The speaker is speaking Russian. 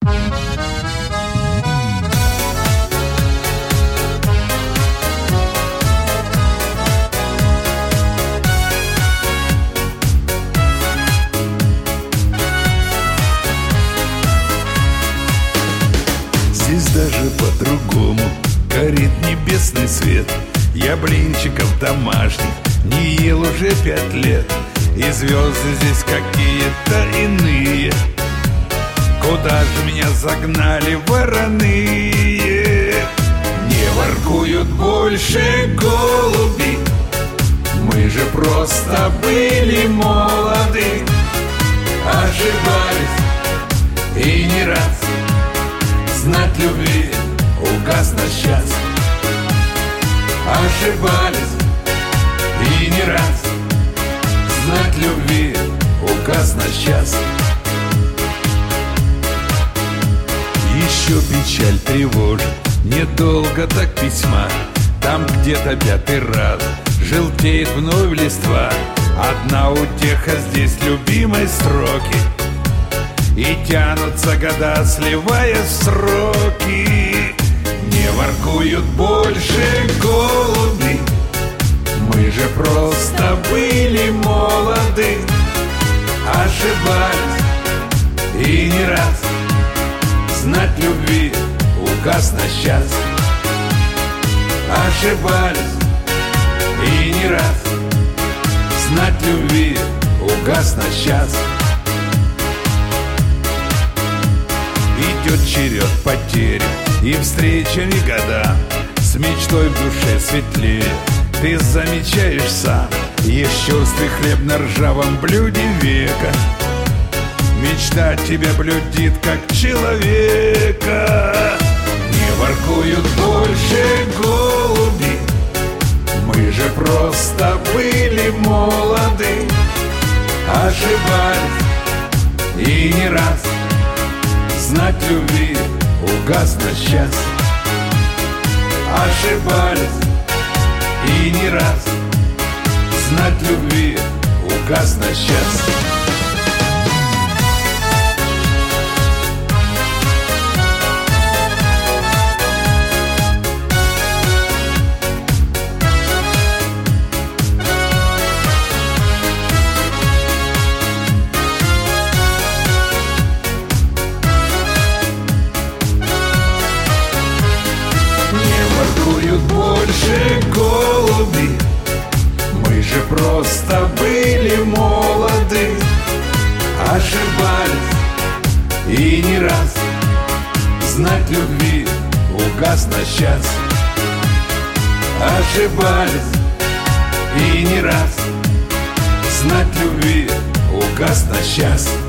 Здесь даже по-другому горит небесный свет. Я блинчиков домашних не ел уже 5 лет. И звезды здесь какие-то иные. Куда же меня загнали вороные? Не воркуют больше голуби. Мы же просто были молоды. Ошибались и не раз. Знать любви угас наш час. Ошибались и не раз. Знать любви угас наш час. Еще печаль тревожит, недолго так письма. Там где-то 5-й раз желтеет вновь листва. Одна утеха здесь любимой строки. И тянутся года, сливая сроки. Не воркуют больше голуби. Мы же просто были молоды. Ошибались и не раз. Знать любви угас наш час. Ошибались и не раз. Знать любви угас наш час. Идет черед потери и встречами года. С мечтой в душе светлее ты замечаешь сам. Ешь черствый хлеб на ржавом блюде века. Мечта тебя блюдит, как человека. Не воркуют больше голуби. Мы же просто были молоды. Ошибались и не раз. Знать любви угас наш час. Ошибались и не раз. Знать любви угас наш час. Больше голуби. Мы же просто были молоды. Ошибались и не раз. Знать любви угас наш час. Ошибались и не раз. Знать любви угас наш час.